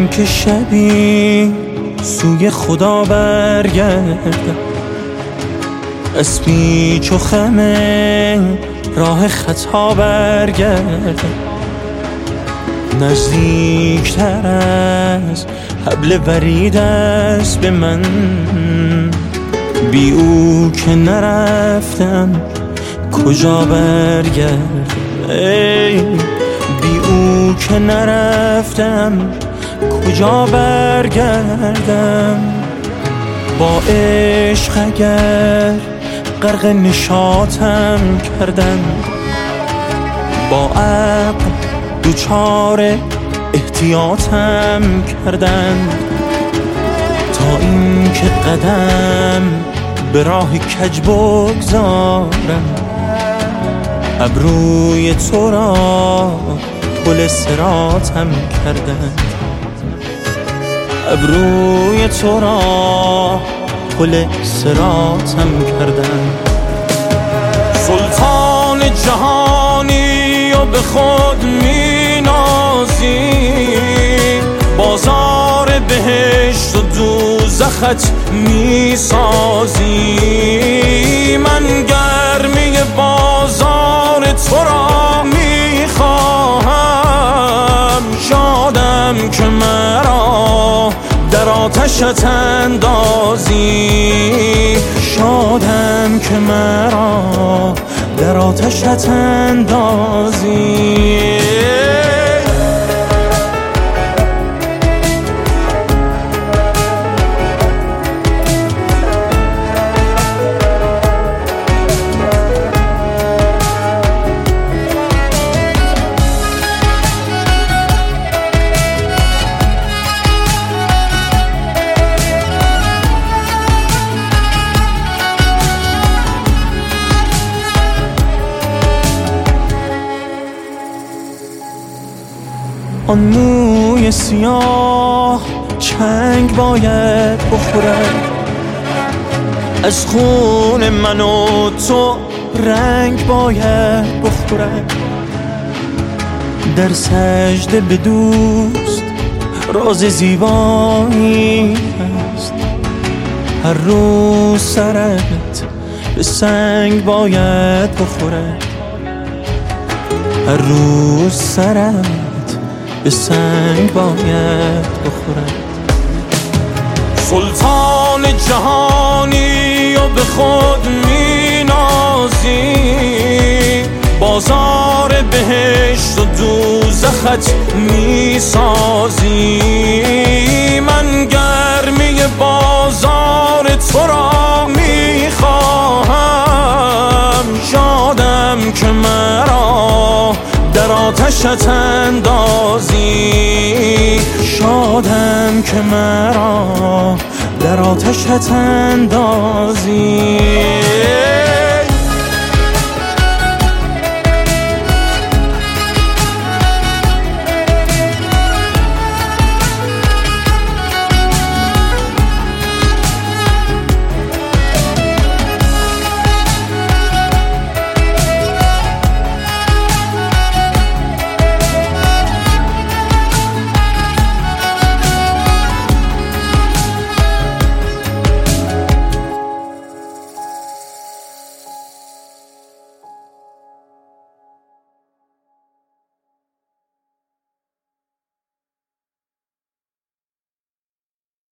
که شبی سوی خدا برگردم، از پیچ و خم راه خطا برگردم، نزدیکتر از حبل ورید است به من، بی او که نرفتم کجا برگردم، بی او که نرفتم کجا برگردم. با عشق اگر غرق نشاطم کردن، با عقل دوچار احتیاطم کردن، تا این که قدم به راه کج بگذارم، ابروی تو را پل صراطم کردن، ابروی تو را پل صراطم کردن. سلطان جهانی و به خود می نازی، بازار بهشت و دوزخت می سازی، من گرمی بازار تو را می خواهم، شادم که مرا در آتشت اندازی، شادم که مرا در آتشت اندازی. آن موی سیاه چنگ باید بخورد، از خون من و تو رنگ باید بخورد، در سجده به دوست راز زیبایی است، هر روز سرت به سنگ باید بخورد، هر روز سرت به سنگ باید بخورد. سلطان جهانی و به خود می نازی، بازار بهشت و دوزخت می سازی، من گرمی بازار تو را می خواهم، شادم که مرا در آتشت اندازی، شادم که مرا در آتشت اندازی.